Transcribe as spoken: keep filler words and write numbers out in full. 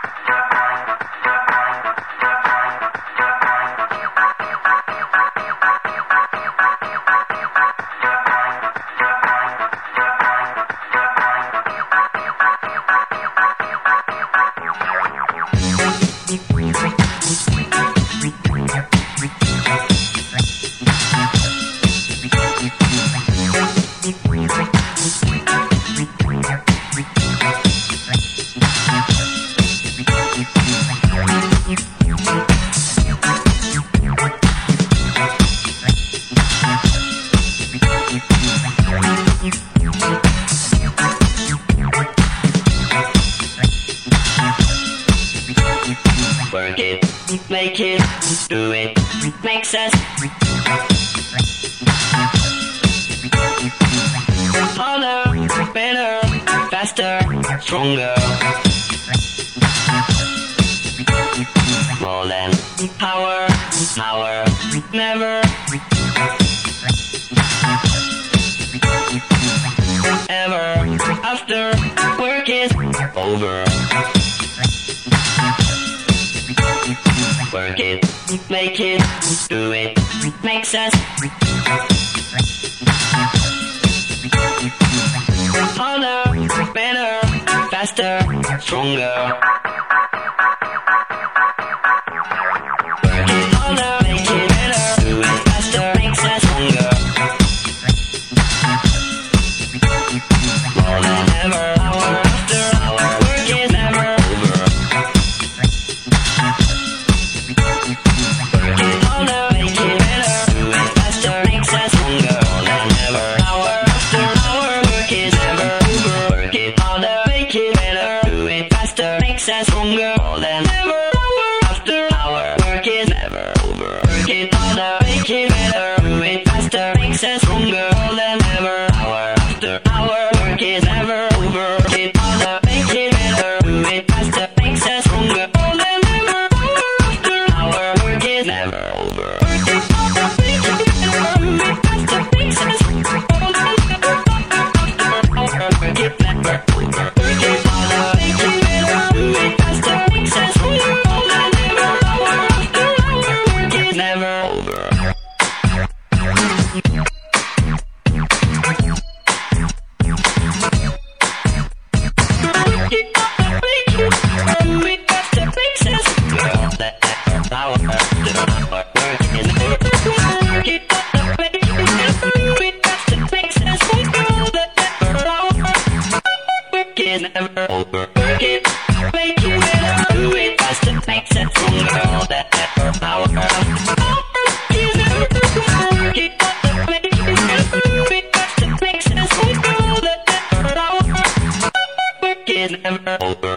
Work it, make it, do it, makes us harder, better, faster, stronger. More than power, power, never ever after work is over. Work it, make it, do it, makes us harder, better, faster, stronger. Work it harder, make it better, do it faster, makes us stronger. More than ever, hour after hour, work is never over. Work it harder, make it better, do it faster, makes us stronger. More than ever, hour after hour, work is never over. Work it harder, make it better, do it faster, makes us stronger. More than ever, hour after hour, work is never over. Work it harder, make it better, do it faster, makes us stronger. More than ever, hour after hour, work is never over. Work it harder, make it better, do it faster, makes us stronger. More than ever, hour after hour, work is never over. Work it harder, make it better, do it faster, makes us stronger. More than ever, hour after hour, work is never over. Work it harder, make it better, do it faster, makes us stronger. More than ever, hour after hour, work is never over. Never over. Work it, make it better, do it faster, makes it stronger. All that effort, power, is never over. Work it, make it better, do it faster, makes it stronger. All that effort, power, work is never over.